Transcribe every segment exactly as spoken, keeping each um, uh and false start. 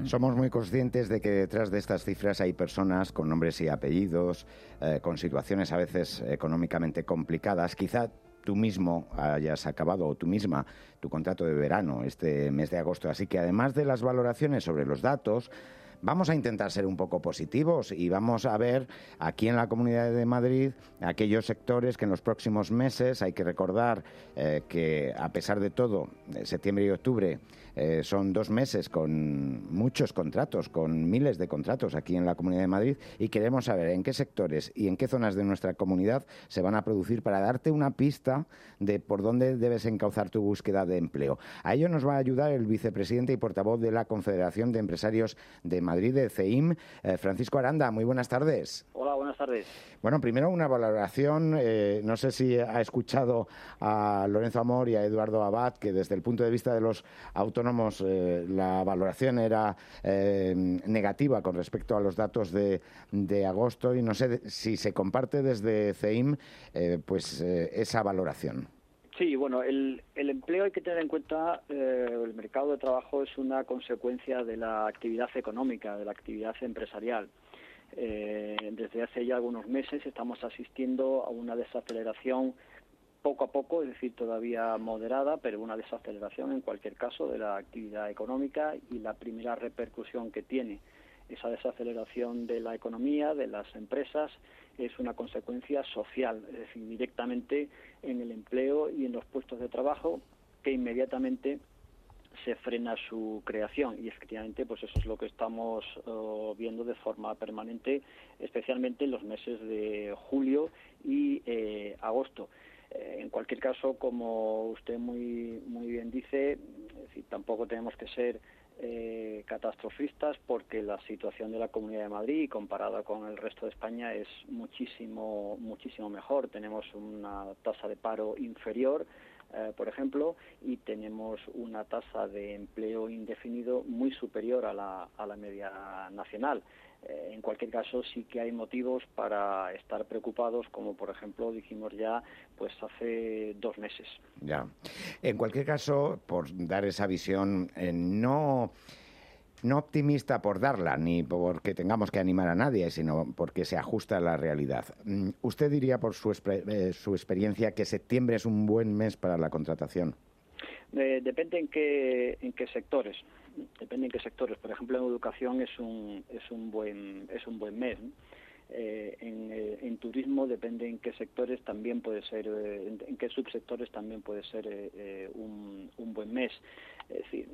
Somos muy conscientes de que detrás de estas cifras hay personas con nombres y apellidos, eh, con situaciones a veces económicamente complicadas. Quizá tú mismo hayas acabado, o tú misma, tu contrato de verano este mes de agosto. Así que además de las valoraciones sobre los datos, vamos a intentar ser un poco positivos y vamos a ver aquí en la Comunidad de Madrid aquellos sectores que en los próximos meses, hay que recordar eh, que a pesar de todo, septiembre y octubre eh, son dos meses con muchos contratos, con miles de contratos aquí en la Comunidad de Madrid, y queremos saber en qué sectores y en qué zonas de nuestra comunidad se van a producir para darte una pista de por dónde debes encauzar tu búsqueda de empleo. A ello nos va a ayudar el vicepresidente y portavoz de la Confederación de Empresarios de Madrid, de C E I M, eh, Francisco Aranda. Muy buenas tardes. Hola, buenas tardes. Bueno, primero una valoración. Eh, no sé si ha escuchado a Lorenzo Amor y a Eduardo Abad, que desde el punto de vista de los autónomos eh, la valoración era eh, negativa con respecto a los datos de, de agosto, y no sé si se comparte desde C E I M eh, pues eh, esa valoración. Sí, bueno, el, el empleo hay que tener en cuenta, eh, el mercado de trabajo es una consecuencia de la actividad económica, de la actividad empresarial. Eh, desde hace ya algunos meses estamos asistiendo a una desaceleración poco a poco, es decir, todavía moderada, pero una desaceleración en cualquier caso de la actividad económica, y la primera repercusión que tiene esa desaceleración de la economía, de las empresas, es una consecuencia social, es decir, directamente en el empleo y en los puestos de trabajo, que inmediatamente se frena su creación. Y efectivamente, pues eso es lo que estamos uh, viendo de forma permanente, especialmente en los meses de julio y eh, agosto. Eh, en cualquier caso, como usted muy muy bien dice, es decir, tampoco tenemos que ser Eh, catastrofistas, porque la situación de la Comunidad de Madrid comparada con el resto de España es muchísimo muchísimo mejor. Tenemos una tasa de paro inferior, eh, por ejemplo, y tenemos una tasa de empleo indefinido muy superior a la, a la media nacional. Eh, en cualquier caso, sí que hay motivos para estar preocupados, como por ejemplo dijimos ya pues hace dos meses. Ya. En cualquier caso, por dar esa visión, eh, no, no optimista por darla, ni porque tengamos que animar a nadie, sino porque se ajusta a la realidad. ¿Usted diría, por su, eh, su experiencia, que septiembre es un buen mes para la contratación? Eh, depende en qué en qué sectores. Depende en qué sectores. Por ejemplo, en educación es un es un buen es un buen mes, ¿no? Eh, en, eh, en turismo depende en qué sectores también puede ser, eh, en, en qué subsectores también puede ser eh, eh, un, un buen mes. Es decir,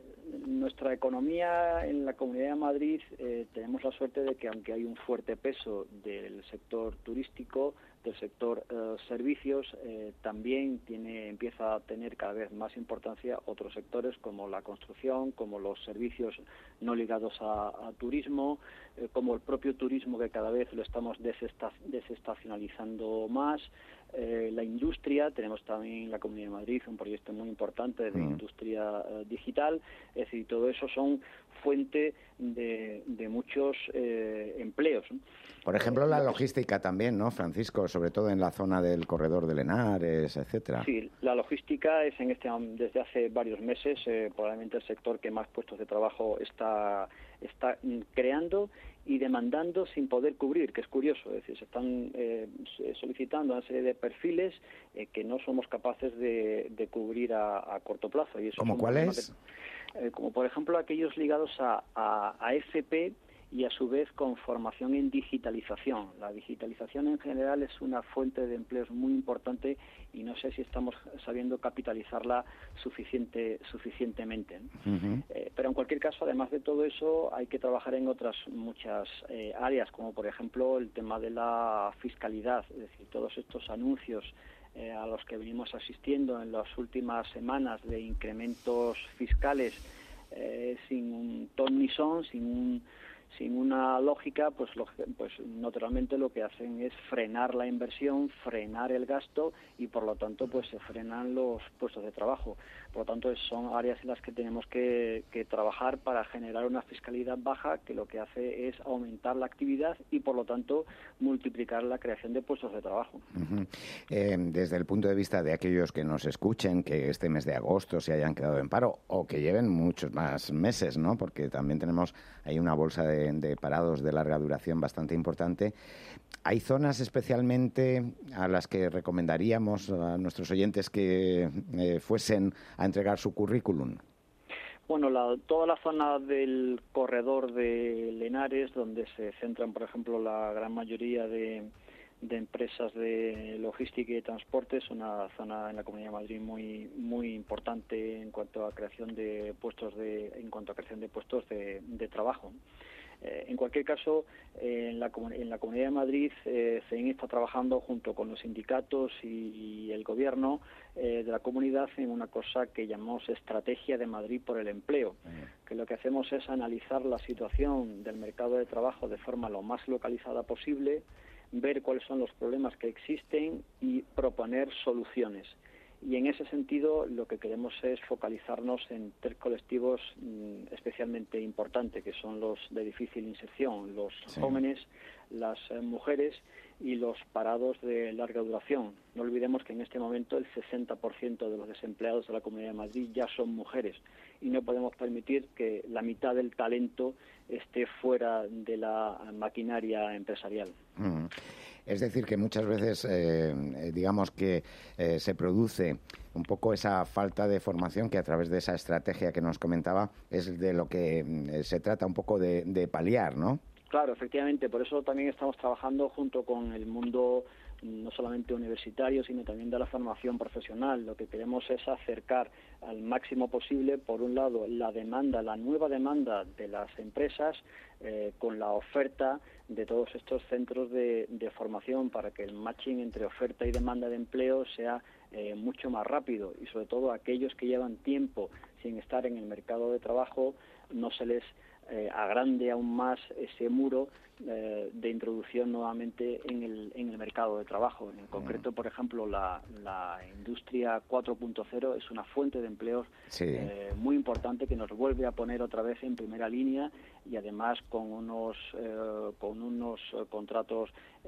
nuestra economía en la Comunidad de Madrid eh, tenemos la suerte de que, aunque hay un fuerte peso del sector turístico, del sector eh, servicios, eh, también tiene empieza a tener cada vez más importancia otros sectores como la construcción, como los servicios no ligados a, a turismo, eh, como el propio turismo, que cada vez lo estamos desesta- desestacionalizando más. Eh, la industria, tenemos también en la Comunidad de Madrid un proyecto muy importante de mm. industria eh, digital, es decir, todo eso son fuente de, de muchos eh, empleos, ¿no? Por ejemplo, la logística también, ¿no, Francisco? Sobre todo en la zona del corredor de Henares, etcétera. Sí, la logística es en este desde hace varios meses eh, probablemente el sector que más puestos de trabajo está está creando y demandando sin poder cubrir, que es curioso. Es decir, se están eh, solicitando una serie de perfiles eh, que no somos capaces de, de cubrir a, a corto plazo. Y eso ¿Cómo cuáles? Eh, como por ejemplo aquellos ligados a, a, a F P y a su vez con formación en digitalización. La digitalización en general es una fuente de empleos muy importante y no sé si estamos sabiendo capitalizarla suficiente, suficientemente, ¿no? Uh-huh. Eh, pero en cualquier caso, además de todo eso, hay que trabajar en otras muchas eh, áreas, como por ejemplo el tema de la fiscalidad, es decir, todos estos anuncios eh, a los que venimos asistiendo en las últimas semanas de incrementos fiscales eh, sin un ton ni son, sin un sin una lógica, pues, lo, pues naturalmente lo que hacen es frenar la inversión, frenar el gasto y por lo tanto pues se frenan los puestos de trabajo. Por lo tanto son áreas en las que tenemos que, que trabajar para generar una fiscalidad baja que lo que hace es aumentar la actividad y por lo tanto multiplicar la creación de puestos de trabajo. Uh-huh. Eh, desde el punto de vista de aquellos que nos escuchen, que este mes de agosto se hayan quedado en paro o que lleven muchos más meses, ¿no? Porque también tenemos ahí una bolsa de, de parados de larga duración bastante importante. ¿Hay zonas especialmente a las que recomendaríamos a nuestros oyentes que eh, fuesen a entregar su currículum? Bueno, la, toda la zona del corredor de Lenares, donde se centran, por ejemplo, la gran mayoría de, de empresas de logística y de transporte, es una zona en la Comunidad de Madrid muy muy importante en cuanto a creación de puestos de en cuanto a creación de puestos de, de trabajo. Eh, en cualquier caso, eh, en, la, en la Comunidad de Madrid, eh, C E I está trabajando junto con los sindicatos y, y el gobierno eh, de la comunidad en una cosa que llamamos Estrategia de Madrid por el Empleo, que lo que hacemos es analizar la situación del mercado de trabajo de forma lo más localizada posible, ver cuáles son los problemas que existen y proponer soluciones. Y en ese sentido lo que queremos es focalizarnos en tres colectivos mmm, especialmente importantes, que son los de difícil inserción, los sí. jóvenes, las eh, mujeres y los parados de larga duración. No olvidemos que en este momento el sesenta por ciento de los desempleados de la Comunidad de Madrid ya son mujeres y no podemos permitir que la mitad del talento esté fuera de la maquinaria empresarial. Mm. Es decir, que muchas veces, eh, digamos que eh, se produce un poco esa falta de formación que a través de esa estrategia que nos comentaba es de lo que eh, se trata un poco de, de paliar, ¿no? Claro, efectivamente. Por eso también estamos trabajando junto con el mundo no solamente universitario, sino también de la formación profesional. Lo que queremos es acercar al máximo posible, por un lado, la demanda, la nueva demanda de las empresas eh, con la oferta de todos estos centros de, de formación para que el matching entre oferta y demanda de empleo sea eh, mucho más rápido y sobre todo aquellos que llevan tiempo sin estar en el mercado de trabajo no se les eh, agrande aún más ese muro eh, de introducción nuevamente en el, en el mercado de trabajo. En concreto, por ejemplo, la, la industria cuatro punto cero es una fuente de empleos sí. eh, muy importante que nos vuelve a poner otra vez en primera línea y además con unos eh, con unos contratos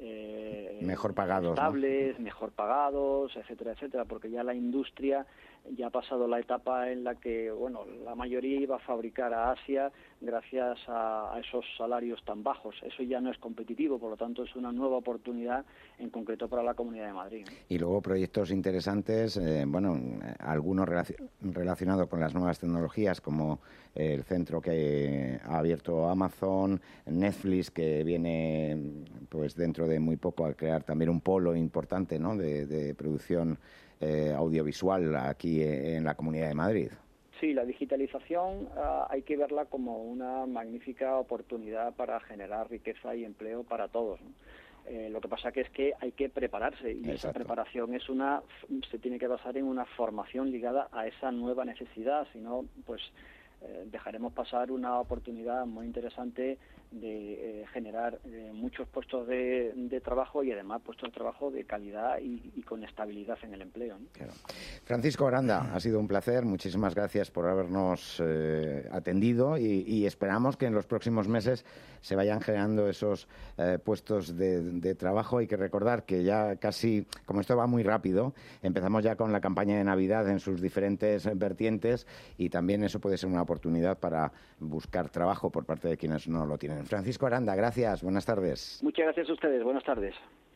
eh, mejor pagados, estables, ¿no? mejor pagados, etcétera, etcétera, porque ya la industria ya ha pasado la etapa en la que, bueno, la mayoría iba a fabricar a Asia gracias a, a esos salarios tan bajos. Eso ya no es competitivo, por lo tanto es una nueva oportunidad en concreto para la Comunidad de Madrid. Y luego proyectos interesantes, eh, bueno, algunos relacion- relacionados con las nuevas tecnologías, como el centro que ha abierto Amazon, Netflix, que viene pues dentro de muy poco a crear también un polo importante, ¿no?, de, de producción eh, audiovisual aquí en la Comunidad de Madrid. Sí, la digitalización uh, hay que verla como una magnífica oportunidad para generar riqueza y empleo para todos, ¿no? Eh, lo que pasa que es que hay que prepararse y Exacto. Esa preparación es una se tiene que basar en una formación ligada a esa nueva necesidad, si no, pues eh, dejaremos pasar una oportunidad muy interesante de eh, generar eh, muchos puestos de, de trabajo y además puestos de trabajo de calidad y, y con estabilidad en el empleo, ¿no? Claro. Francisco Aranda, ha sido un placer, muchísimas gracias por habernos eh, atendido y, y esperamos que en los próximos meses se vayan generando esos eh, puestos de, de trabajo. Hay que recordar que ya casi, como esto va muy rápido, empezamos ya con la campaña de Navidad en sus diferentes vertientes y también eso puede ser una oportunidad para buscar trabajo por parte de quienes no lo tienen. Francisco Aranda, gracias, buenas tardes. Muchas gracias a ustedes, buenas tardes.